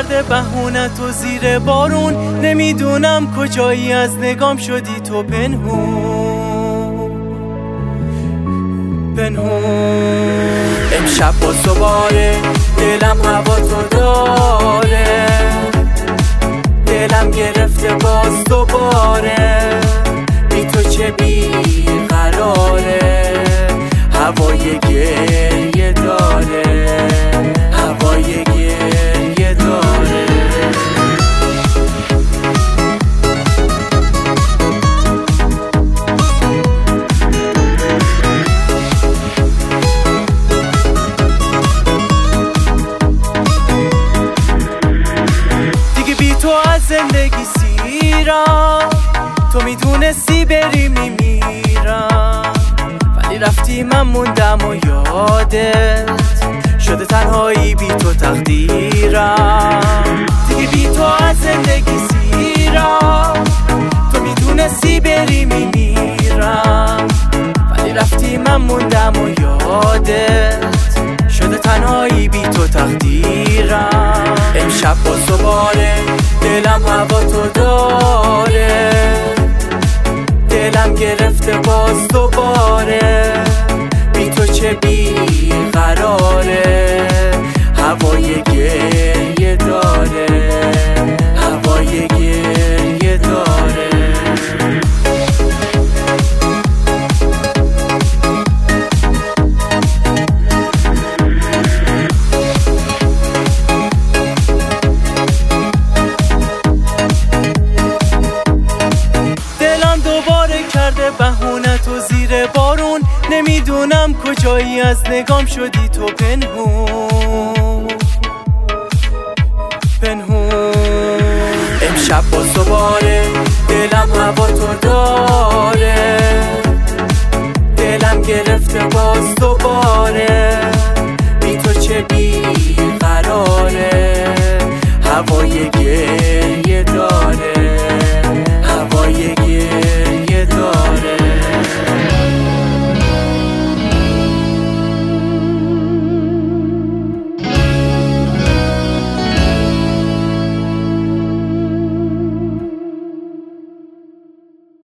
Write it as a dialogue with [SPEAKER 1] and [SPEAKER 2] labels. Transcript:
[SPEAKER 1] کرده بهونه تو زیر بارون، نمیدونم کجایی از نگام شدی تو پنهون پنهون. امشب باز دوباره دلم هوا تو داره، دلم گرفته باز دوباره، بی تو چه بی قراره، هوای گریه داره، هوای گریه داره. دیگه بی تو از زندگی سیرم، تو میدونستی بری میمیرم، ولی رفتی من موندم و یادت شده تنهایی بی تو تقدیرم. دیگه بی تو از زندگی سیرم، تو میدونستی بری میمیرم، ولی رفتی من موندم و یادت شده تنهایی بی تو تقدیرم. امشب باز دوباره دلم هوا تو داره، دلم گرفته باز دوباره، بی تو چه بی قراره، هوای گریه داره، هوای گریه داره. کرده بهونه تو زیر بارون، نمیدونم کجایی از نگام شدی تو پنهون پنهون. امشب باز دوباره دلم هوا تو داره، دلم گرفته باز دوباره، بی تو چه بی قراره، هوای گریه